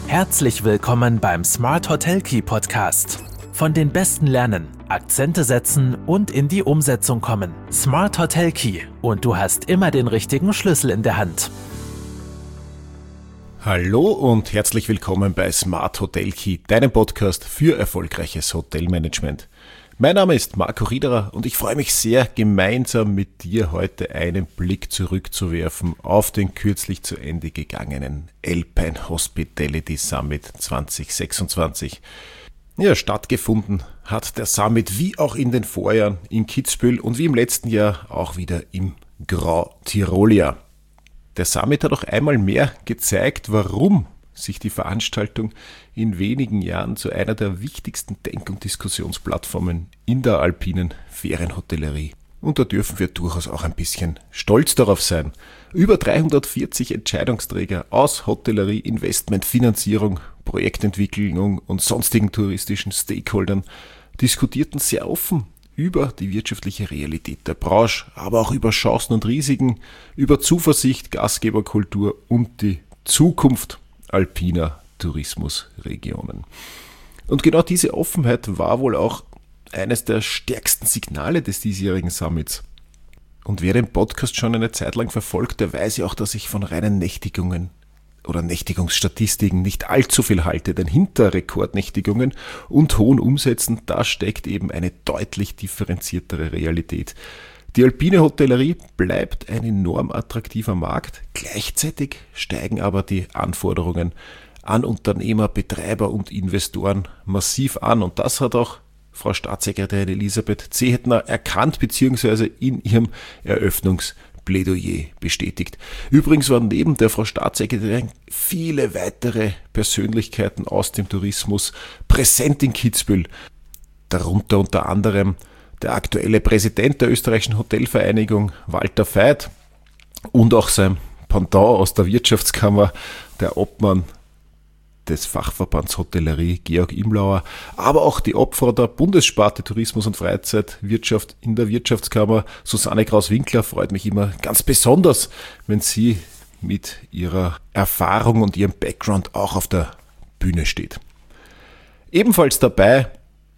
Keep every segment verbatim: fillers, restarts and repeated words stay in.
Herzlich willkommen beim Smart Hotel Key Podcast. Von den Besten lernen, Akzente setzen und in die Umsetzung kommen. Smart Hotel Key und du hast immer den richtigen Schlüssel in der Hand. Hallo und herzlich willkommen bei Smart Hotel Key, deinem Podcast für erfolgreiches Hotelmanagement. Mein Name ist Marco Riederer und ich freue mich sehr, gemeinsam mit dir heute einen Blick zurückzuwerfen auf den kürzlich zu Ende gegangenen Alpine Hospitality Summit zwanzig sechsundzwanzig. Ja, stattgefunden hat der Summit wie auch in den Vorjahren in Kitzbühel und wie im letzten Jahr auch wieder im Grau Tirolia. Der Summit hat auch einmal mehr gezeigt, warum sich die Veranstaltung in wenigen Jahren zu einer der wichtigsten Denk- und Diskussionsplattformen in der alpinen Ferienhotellerie. Und da dürfen wir durchaus auch ein bisschen stolz darauf sein. Über dreihundertvierzig Entscheidungsträger aus Hotellerie, Investment, Finanzierung, Projektentwicklung und sonstigen touristischen Stakeholdern diskutierten sehr offen über die wirtschaftliche Realität der Branche, aber auch über Chancen und Risiken, über Zuversicht, Gastgeberkultur und die Zukunft alpiner Tourismusregionen. Und genau diese Offenheit war wohl auch eines der stärksten Signale des diesjährigen Summits. Und wer den Podcast schon eine Zeit lang verfolgt, der weiß ja auch, dass ich von reinen Nächtigungen oder Nächtigungsstatistiken nicht allzu viel halte, denn hinter Rekordnächtigungen und hohen Umsätzen, da steckt eben eine deutlich differenziertere Realität. Die alpine Hotellerie bleibt ein enorm attraktiver Markt, gleichzeitig steigen aber die Anforderungen an Unternehmer, Betreiber und Investoren massiv an und das hat auch Frau Staatssekretärin Elisabeth Zehetner erkannt bzw. in ihrem Eröffnungsplädoyer bestätigt. Übrigens waren neben der Frau Staatssekretärin viele weitere Persönlichkeiten aus dem Tourismus präsent in Kitzbühel, darunter unter anderem der aktuelle Präsident der österreichischen Hotelvereinigung, Walter Veit, und auch sein Pendant aus der Wirtschaftskammer, der Obmann des Fachverbands Hotellerie, Georg Imlauer, aber auch die Obfrau der Bundessparte Tourismus und Freizeitwirtschaft in der Wirtschaftskammer, Susanne Kraus-Winkler, freut mich immer ganz besonders, wenn sie mit ihrer Erfahrung und ihrem Background auch auf der Bühne steht. Ebenfalls dabei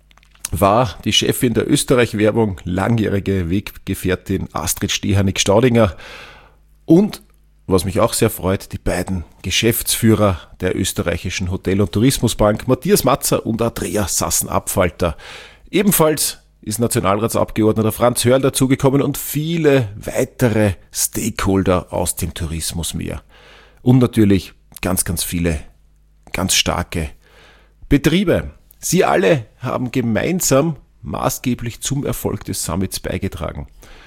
war die Chefin der Österreich-Werbung, langjährige Weggefährtin Astrid Stehanik-Staudinger und, was mich auch sehr freut, die beiden Geschäftsführer der österreichischen Hotel- und Tourismusbank, Matthias Matzer und Andrea Sassen-Abfalter. Ebenfalls ist Nationalratsabgeordneter Franz Hörl dazugekommen und viele weitere Stakeholder aus dem Tourismus mehr. Und natürlich ganz, ganz viele, ganz starke Betriebe. Sie alle haben gemeinsam maßgeblich zum Erfolg des Summits beigetragen.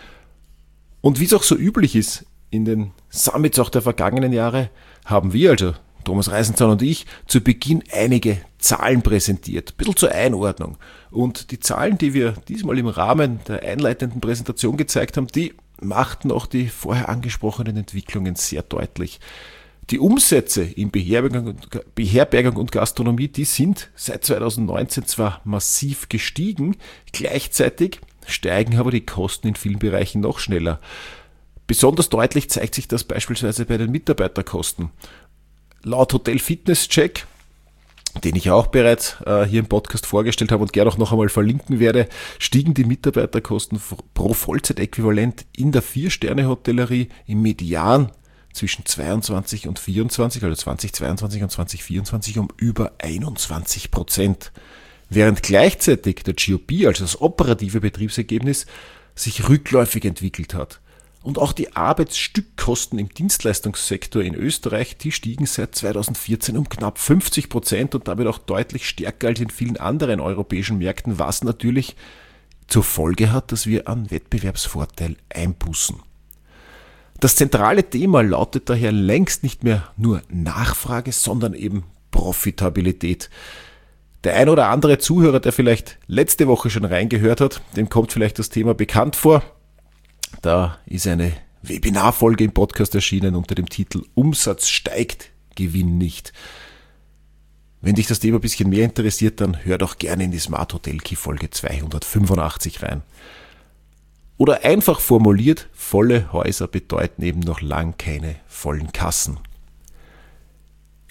Und wie es auch so üblich ist, in den Summits auch der vergangenen Jahre, haben wir, also Thomas Reisenzahn und ich, zu Beginn einige Zahlen präsentiert, ein bisschen zur Einordnung. Und die Zahlen, die wir diesmal im Rahmen der einleitenden Präsentation gezeigt haben, die machten auch die vorher angesprochenen Entwicklungen sehr deutlich. Die Umsätze in Beherbergung, Beherbergung und Gastronomie, die sind seit zweitausendneunzehn zwar massiv gestiegen, gleichzeitig steigen aber die Kosten in vielen Bereichen noch schneller. Besonders deutlich zeigt sich das beispielsweise bei den Mitarbeiterkosten. Laut Hotel Fitness Check, den ich auch bereits äh, hier im Podcast vorgestellt habe und gerne auch noch einmal verlinken werde, stiegen die Mitarbeiterkosten pro Vollzeitäquivalent in der Vier-Sterne-Hotellerie im Median zwischen zweiundzwanzig und vierundzwanzig, also zweitausendzweiundzwanzig und zweitausendvierundzwanzig, um über einundzwanzig Prozent. Während gleichzeitig der G O P, also das operative Betriebsergebnis, sich rückläufig entwickelt hat. Und auch die Arbeitsstückkosten im Dienstleistungssektor in Österreich, die stiegen seit zweitausendvierzehn um knapp fünfzig Prozent und damit auch deutlich stärker als in vielen anderen europäischen Märkten, was natürlich zur Folge hat, dass wir an Wettbewerbsvorteil einbußen. Das zentrale Thema lautet daher längst nicht mehr nur Nachfrage, sondern eben Profitabilität. Der ein oder andere Zuhörer, der vielleicht letzte Woche schon reingehört hat, dem kommt vielleicht das Thema bekannt vor. Da ist eine Webinarfolge im Podcast erschienen unter dem Titel Umsatz steigt, Gewinn nicht. Wenn dich das Thema ein bisschen mehr interessiert, dann hör doch gerne in die Smart Hotel Key Folge zweihundertfünfundachtzig rein. Oder einfach formuliert, volle Häuser bedeuten eben noch lang keine vollen Kassen.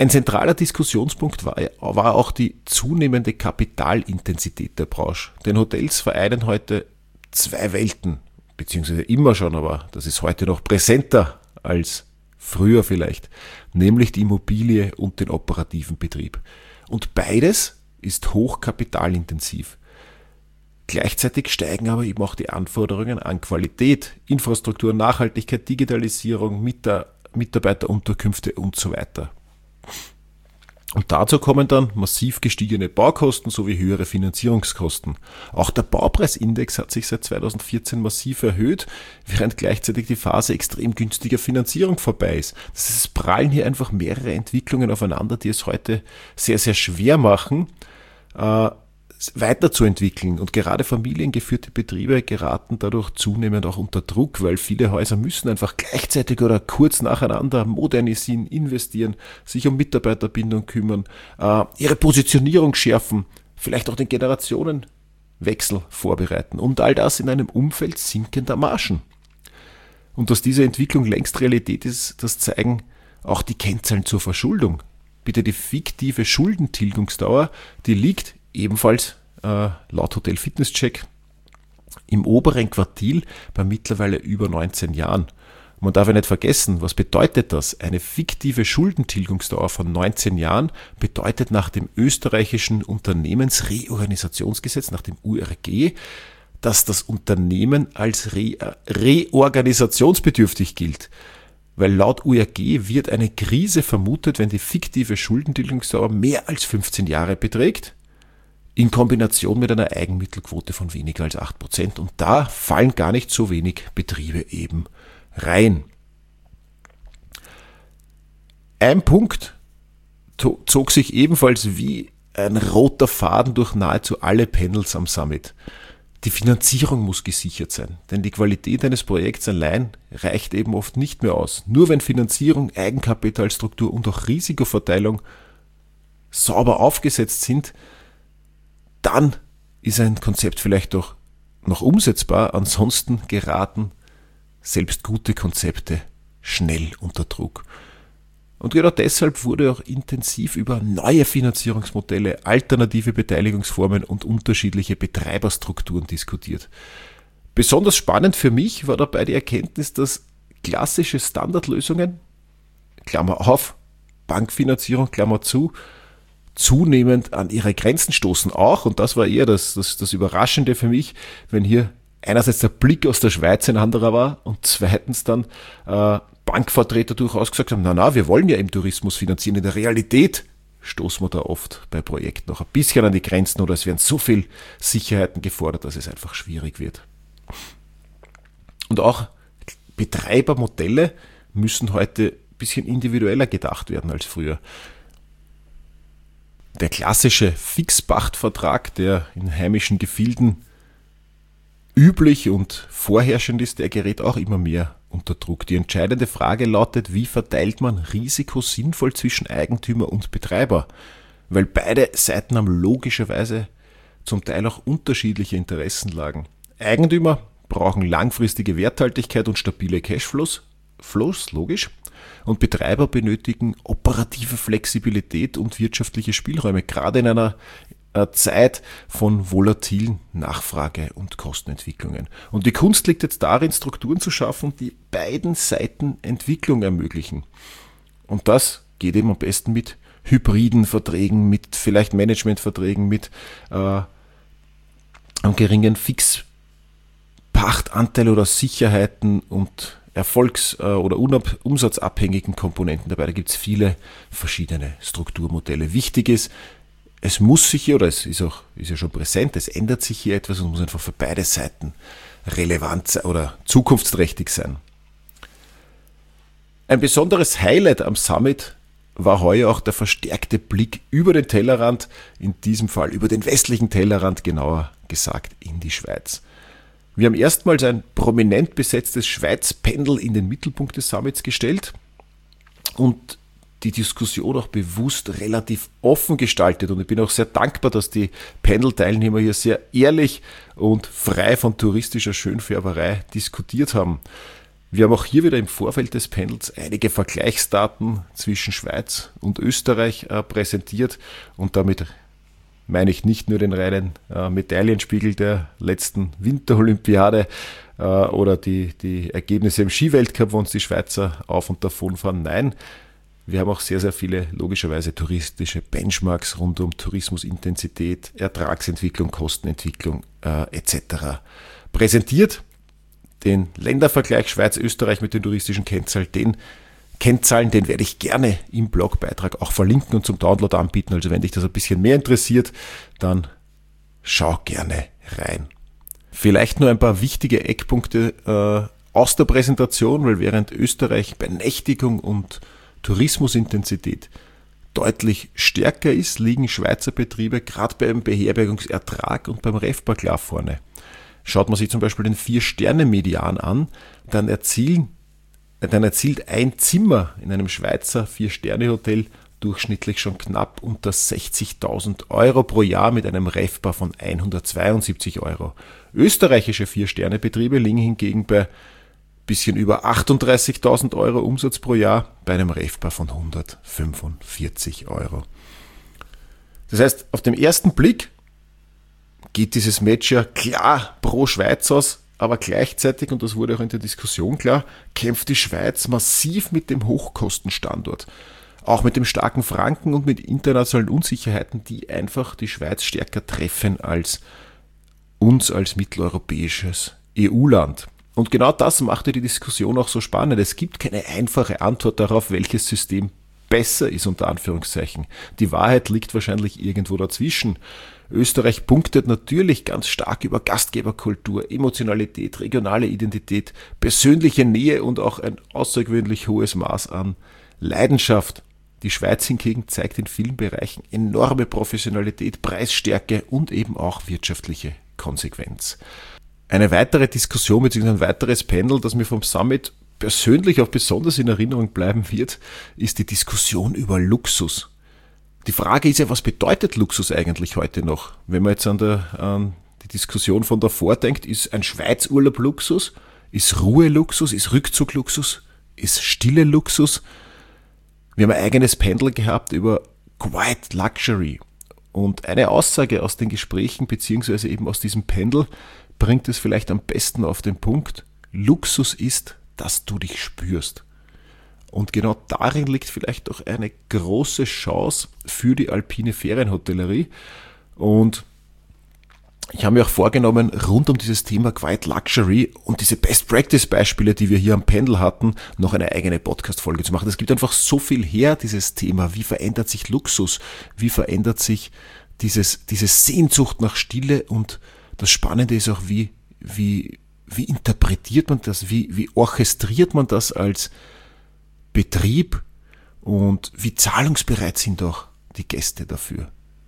Ein zentraler Diskussionspunkt war, war auch die zunehmende Kapitalintensität der Branche. Denn Hotels vereinen heute zwei Welten, beziehungsweise immer schon, aber das ist heute noch präsenter als früher vielleicht, nämlich die Immobilie und den operativen Betrieb. Und beides ist hochkapitalintensiv. Gleichzeitig steigen aber eben auch die Anforderungen an Qualität, Infrastruktur, Nachhaltigkeit, Digitalisierung, Mitarbeiterunterkünfte und so weiter. Und dazu kommen dann massiv gestiegene Baukosten sowie höhere Finanzierungskosten. Auch der Baupreisindex hat sich seit zweitausendvierzehn massiv erhöht, während gleichzeitig die Phase extrem günstiger Finanzierung vorbei ist. Das heißt, es prallen hier einfach mehrere Entwicklungen aufeinander, die es heute sehr, sehr schwer machen, äh, weiterzuentwickeln. Und gerade familiengeführte Betriebe geraten dadurch zunehmend auch unter Druck, weil viele Häuser müssen einfach gleichzeitig oder kurz nacheinander modernisieren, investieren, sich um Mitarbeiterbindung kümmern, äh, ihre Positionierung schärfen, vielleicht auch den Generationenwechsel vorbereiten und all das in einem Umfeld sinkender Margen. Und dass diese Entwicklung längst Realität ist, das zeigen auch die Kennzahlen zur Verschuldung. Bitte die fiktive Schuldentilgungsdauer, die liegt ebenfalls äh, laut Hotel Fitness Check im oberen Quartil bei mittlerweile über neunzehn Jahren. Man darf ja nicht vergessen, was bedeutet das? Eine fiktive Schuldentilgungsdauer von neunzehn Jahren bedeutet nach dem österreichischen Unternehmensreorganisationsgesetz, nach dem U R G, dass das Unternehmen als Re- reorganisationsbedürftig gilt. Weil laut U R G wird eine Krise vermutet, wenn die fiktive Schuldentilgungsdauer mehr als fünfzehn Jahre beträgt, in Kombination mit einer Eigenmittelquote von weniger als acht Prozent. Und da fallen gar nicht so wenig Betriebe eben rein. Ein Punkt zog sich ebenfalls wie ein roter Faden durch nahezu alle Panels am Summit. Die Finanzierung muss gesichert sein, denn die Qualität eines Projekts allein reicht eben oft nicht mehr aus. Nur wenn Finanzierung, Eigenkapitalstruktur und auch Risikoverteilung sauber aufgesetzt sind, dann ist ein Konzept vielleicht doch noch umsetzbar, ansonsten geraten selbst gute Konzepte schnell unter Druck. Und genau deshalb wurde auch intensiv über neue Finanzierungsmodelle, alternative Beteiligungsformen und unterschiedliche Betreiberstrukturen diskutiert. Besonders spannend für mich war dabei die Erkenntnis, dass klassische Standardlösungen, Klammer auf, Bankfinanzierung, Klammer zu, zunehmend an ihre Grenzen stoßen auch, und das war eher das, das, das Überraschende für mich, wenn hier einerseits der Blick aus der Schweiz ein anderer war und zweitens dann äh, Bankvertreter durchaus gesagt haben, na na, wir wollen ja im Tourismus finanzieren. In der Realität stoßen wir da oft bei Projekten noch ein bisschen an die Grenzen oder es werden so viel Sicherheiten gefordert, dass es einfach schwierig wird. Und auch Betreibermodelle müssen heute ein bisschen individueller gedacht werden als früher. Der klassische Fixpachtvertrag, der in heimischen Gefilden üblich und vorherrschend ist, der gerät auch immer mehr unter Druck. Die entscheidende Frage lautet, wie verteilt man Risiko sinnvoll zwischen Eigentümer und Betreiber? Weil beide Seiten haben logischerweise zum Teil auch unterschiedliche Interessenlagen. Eigentümer brauchen langfristige Werthaltigkeit und stabile Cashflows, Flows, logisch. Und Betreiber benötigen operative Flexibilität und wirtschaftliche Spielräume, gerade in einer Zeit von volatilen Nachfrage- und Kostenentwicklungen. Und die Kunst liegt jetzt darin, Strukturen zu schaffen, die beiden Seiten Entwicklung ermöglichen. Und das geht eben am besten mit hybriden Verträgen, mit vielleicht Managementverträgen, mit äh, einem geringen Fixpachtanteil oder Sicherheiten und erfolgs- oder umsatzabhängigen Komponenten dabei. Da gibt es viele verschiedene Strukturmodelle. Wichtig ist, es muss sich hier, oder es ist auch ist ja schon präsent, es ändert sich hier etwas und muss einfach für beide Seiten relevant sein oder zukunftsträchtig sein. Ein besonderes Highlight am Summit war heuer auch der verstärkte Blick über den Tellerrand, in diesem Fall über den westlichen Tellerrand, genauer gesagt in die Schweiz. Wir haben erstmals ein prominent besetztes Schweiz-Panel in den Mittelpunkt des Summits gestellt und die Diskussion auch bewusst relativ offen gestaltet. Und ich bin auch sehr dankbar, dass die Panel-Teilnehmer hier sehr ehrlich und frei von touristischer Schönfärberei diskutiert haben. Wir haben auch hier wieder im Vorfeld des Panels einige Vergleichsdaten zwischen Schweiz und Österreich äh, präsentiert und damit meine ich nicht nur den reinen äh, Medaillenspiegel der letzten Winterolympiade äh, oder die, die Ergebnisse im Skiweltcup, wo uns die Schweizer auf und davon fahren. Nein, wir haben auch sehr, sehr viele logischerweise touristische Benchmarks rund um Tourismusintensität, Ertragsentwicklung, Kostenentwicklung äh, et cetera präsentiert. Den Ländervergleich Schweiz-Österreich mit den touristischen Kennzahlen, den Kennzahlen, den werde ich gerne im Blogbeitrag auch verlinken und zum Download anbieten. Also wenn dich das ein bisschen mehr interessiert, dann schau gerne rein. Vielleicht nur ein paar wichtige Eckpunkte äh, aus der Präsentation, weil während Österreich bei Nächtigung und Tourismusintensität deutlich stärker ist, liegen Schweizer Betriebe gerade beim Beherbergungsertrag und beim RevPAR klar vorne. Schaut man sich zum Beispiel den vier-Sterne-Median an, dann, erzielen, dann erzielt ein Zimmer in einem Schweizer vier-Sterne-Hotel durchschnittlich schon knapp unter sechzigtausend Euro pro Jahr mit einem RevPAR von hundertzweiundsiebzig Euro. Österreichische vier-Sterne-Betriebe liegen hingegen bei bisschen über achtunddreißigtausend Euro Umsatz pro Jahr bei einem RevPAR von hundertfünfundvierzig Euro. Das heißt, auf den ersten Blick geht dieses Match ja klar pro Schweiz aus, aber gleichzeitig, und das wurde auch in der Diskussion klar, kämpft die Schweiz massiv mit dem Hochkostenstandort. Auch mit dem starken Franken und mit internationalen Unsicherheiten, die einfach die Schweiz stärker treffen als uns als mitteleuropäisches E U-Land. Und genau das machte die Diskussion auch so spannend. Es gibt keine einfache Antwort darauf, welches System besser ist, unter Anführungszeichen. Die Wahrheit liegt wahrscheinlich irgendwo dazwischen. Österreich punktet natürlich ganz stark über Gastgeberkultur, Emotionalität, regionale Identität, persönliche Nähe und auch ein außergewöhnlich hohes Maß an Leidenschaft. Die Schweiz hingegen zeigt in vielen Bereichen enorme Professionalität, Preisstärke und eben auch wirtschaftliche Konsequenz. Eine weitere Diskussion bzw. ein weiteres Panel, das mir vom Summit persönlich auch besonders in Erinnerung bleiben wird, ist die Diskussion über Luxus. Die Frage ist ja, was bedeutet Luxus eigentlich heute noch? Wenn man jetzt an, der, an die Diskussion von davor denkt, ist ein Schweizurlaub Luxus? Ist Ruhe Luxus? Ist Rückzug Luxus? Ist Stille Luxus? Wir haben ein eigenes Panel gehabt über Quiet Luxury. Und eine Aussage aus den Gesprächen beziehungsweise eben aus diesem Panel bringt es vielleicht am besten auf den Punkt. Luxus ist, dass du dich spürst. Und genau darin liegt vielleicht auch eine große Chance für die alpine Ferienhotellerie. Und ich habe mir auch vorgenommen, rund um dieses Thema Quiet Luxury und diese Best-Practice-Beispiele, die wir hier am Panel hatten, noch eine eigene Podcast-Folge zu machen. Es gibt einfach so viel her, dieses Thema. Wie verändert sich Luxus? Wie verändert sich dieses, diese Sehnsucht nach Stille? Und das Spannende ist auch, wie, wie, wie interpretiert man das? Wie, wie orchestriert man das als Betrieb und wie zahlungsbereit sind auch die Gäste dafür.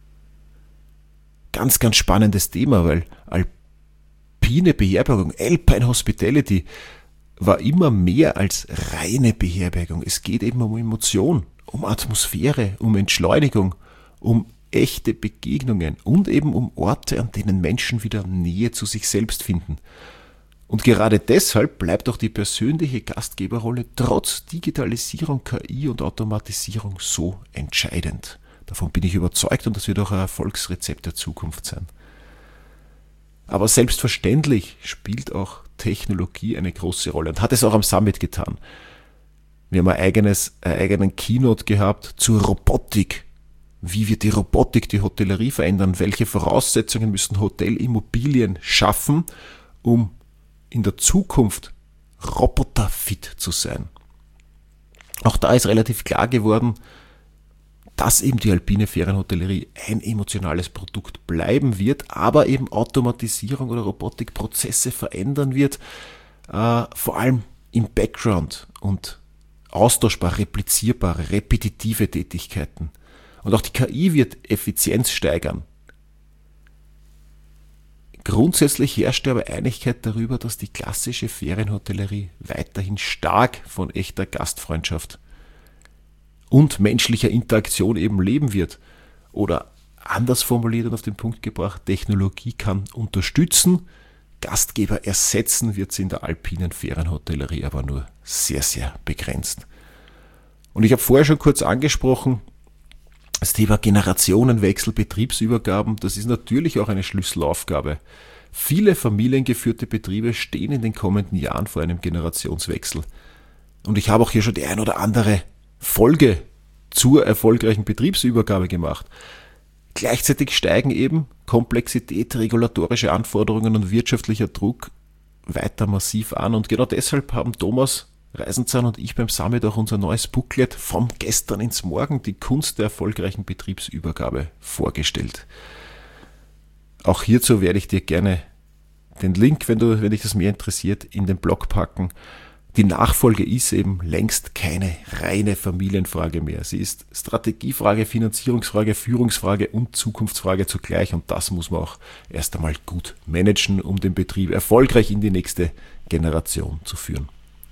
Ganz, ganz spannendes Thema, weil alpine Beherbergung, Alpine Hospitality, war immer mehr als reine Beherbergung. Es geht eben um Emotion, um Atmosphäre, um Entschleunigung, um echte Begegnungen und eben um Orte, an denen Menschen wieder Nähe zu sich selbst finden. Und gerade deshalb bleibt auch die persönliche Gastgeberrolle trotz Digitalisierung, K I und Automatisierung so entscheidend. Davon bin ich überzeugt und das wird auch ein Erfolgsrezept der Zukunft sein. Aber selbstverständlich spielt auch Technologie eine große Rolle und hat es auch am Summit getan. Wir haben ein eigenes, einen eigenen Keynote gehabt zur Robotik. Wie wird die Robotik die Hotellerie verändern? Welche Voraussetzungen müssen Hotelimmobilien schaffen, um in der Zukunft roboterfit zu sein? Auch da ist relativ klar geworden, dass eben die alpine Ferienhotellerie ein emotionales Produkt bleiben wird, aber eben Automatisierung oder Robotikprozesse verändern wird, äh, vor allem im Background und austauschbar, replizierbare, repetitive Tätigkeiten. Und auch die K I wird Effizienz steigern. Grundsätzlich herrscht aber Einigkeit darüber, dass die klassische Ferienhotellerie weiterhin stark von echter Gastfreundschaft und menschlicher Interaktion eben leben wird. Oder anders formuliert und auf den Punkt gebracht, Technologie kann unterstützen, Gastgeber ersetzen wird sie in der alpinen Ferienhotellerie aber nur sehr, sehr begrenzt. Und ich habe vorher schon kurz angesprochen, das Thema Generationenwechsel, Betriebsübergaben, das ist natürlich auch eine Schlüsselaufgabe. Viele familiengeführte Betriebe stehen in den kommenden Jahren vor einem Generationswechsel. Und ich habe auch hier schon die ein oder andere Folge zur erfolgreichen Betriebsübergabe gemacht. Gleichzeitig steigen eben Komplexität, regulatorische Anforderungen und wirtschaftlicher Druck weiter massiv an. Und genau deshalb haben Thomas Reisenzahn und ich beim Summit auch unser neues Booklet vom Gestern ins Morgen, die Kunst der erfolgreichen Betriebsübergabe, vorgestellt. Auch hierzu werde ich dir gerne den Link, wenn du, wenn dich das mehr interessiert, in den Blog packen. Die Nachfolge ist eben längst keine reine Familienfrage mehr. Sie ist Strategiefrage, Finanzierungsfrage, Führungsfrage und Zukunftsfrage zugleich. Und das muss man auch erst einmal gut managen, um den Betrieb erfolgreich in die nächste Generation zu führen.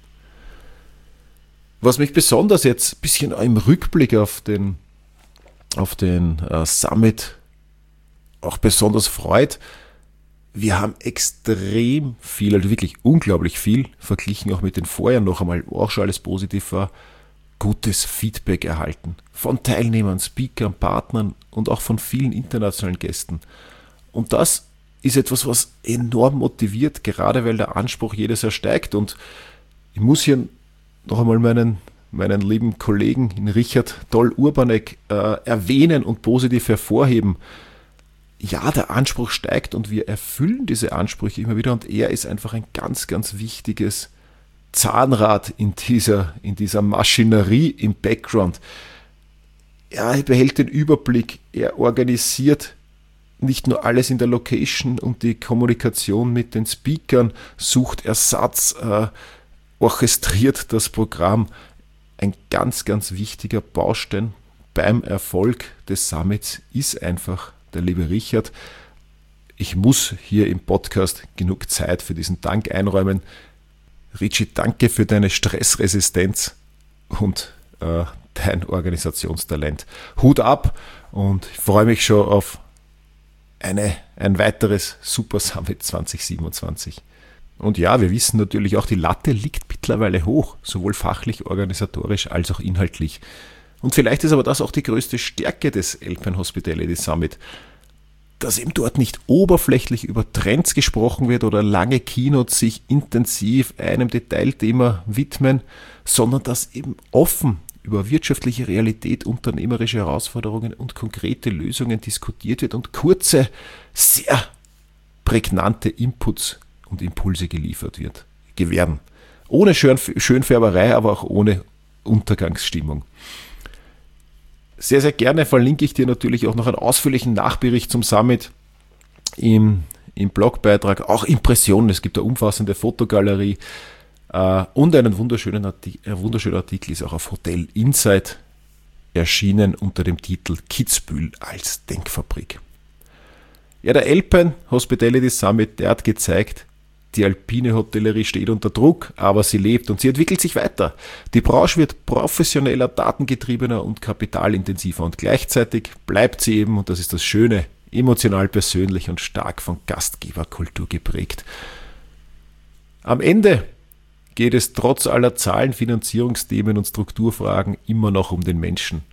Was mich besonders jetzt ein bisschen im Rückblick auf den, auf den uh, Summit auch besonders freut, wir haben extrem viel, also wirklich unglaublich viel, verglichen auch mit den Vorjahren noch einmal, wo auch schon alles positiv war, gutes Feedback erhalten. Von Teilnehmern, Speakern, Partnern und auch von vielen internationalen Gästen. Und das ist etwas, was enorm motiviert, gerade weil der Anspruch jedes Jahr steigt. Und ich muss hier noch einmal meinen, meinen lieben Kollegen Richard Doll-Urbanek äh, erwähnen und positiv hervorheben. Ja, der Anspruch steigt und wir erfüllen diese Ansprüche immer wieder und er ist einfach ein ganz, ganz wichtiges Zahnrad in dieser, in dieser Maschinerie im Background. Er behält den Überblick, er organisiert nicht nur alles in der Location und die Kommunikation mit den Speakern, sucht Ersatz, äh, orchestriert das Programm. Ein ganz, ganz wichtiger Baustein beim Erfolg des Summits ist einfach der liebe Richard. Ich muss hier im Podcast genug Zeit für diesen Dank einräumen. Richie, danke für deine Stressresistenz und äh, dein Organisationstalent. Hut ab und ich freue mich schon auf eine, ein weiteres Super Summit zwanzig siebenundzwanzig. Und ja, wir wissen natürlich auch, die Latte liegt mittlerweile hoch, sowohl fachlich, organisatorisch als auch inhaltlich. Und vielleicht ist aber das auch die größte Stärke des Alpine Hospitality Summit, dass eben dort nicht oberflächlich über Trends gesprochen wird oder lange Keynotes sich intensiv einem Detailthema widmen, sondern dass eben offen über wirtschaftliche Realität, unternehmerische Herausforderungen und konkrete Lösungen diskutiert wird und kurze, sehr prägnante Inputs und Impulse geliefert wird, gewähren. Ohne Schön- Schönfärberei, aber auch ohne Untergangsstimmung. Sehr, sehr gerne verlinke ich dir natürlich auch noch einen ausführlichen Nachbericht zum Summit im, im Blogbeitrag, auch Impressionen, es gibt eine umfassende Fotogalerie äh, und einen wunderschönen Artikel, ein wunderschöner Artikel ist auch auf Hotel Insight erschienen unter dem Titel Kitzbühel als Denkfabrik. Ja, der Alpine Hospitality Summit, der hat gezeigt, die alpine Hotellerie steht unter Druck, aber sie lebt und sie entwickelt sich weiter. Die Branche wird professioneller, datengetriebener und kapitalintensiver und gleichzeitig bleibt sie eben, und das ist das Schöne, emotional persönlich und stark von Gastgeberkultur geprägt. Am Ende geht es trotz aller Zahlen, Finanzierungsthemen und Strukturfragen immer noch um den Menschen.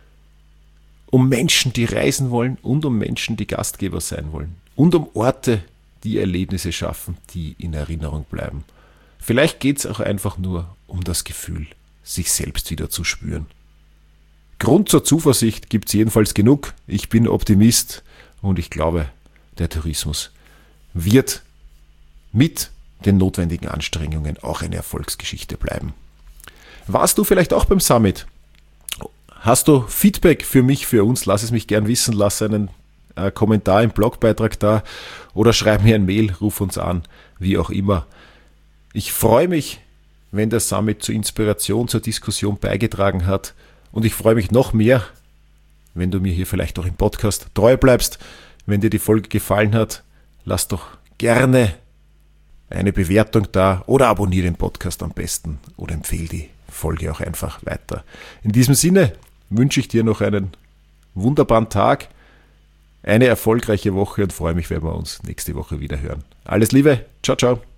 Um Menschen, die reisen wollen und um Menschen, die Gastgeber sein wollen. Und um Orte, die Erlebnisse schaffen, die in Erinnerung bleiben. Vielleicht geht es auch einfach nur um das Gefühl, sich selbst wieder zu spüren. Grund zur Zuversicht gibt es jedenfalls genug. Ich bin Optimist und ich glaube, der Tourismus wird mit den notwendigen Anstrengungen auch eine Erfolgsgeschichte bleiben. Warst du vielleicht auch beim Summit? Hast du Feedback für mich, für uns? Lass es mich gern wissen, lass einen äh, Kommentar im Blogbeitrag da oder schreib mir ein Mail, ruf uns an, wie auch immer. Ich freue mich, wenn der Summit zur Inspiration, zur Diskussion beigetragen hat und ich freue mich noch mehr, wenn du mir hier vielleicht auch im Podcast treu bleibst. Wenn dir die Folge gefallen hat, lass doch gerne eine Bewertung da oder abonniere den Podcast am besten oder empfehle die Folge auch einfach weiter. In diesem Sinne wünsche ich dir noch einen wunderbaren Tag, eine erfolgreiche Woche und freue mich, wenn wir uns nächste Woche wieder hören. Alles Liebe, ciao, ciao.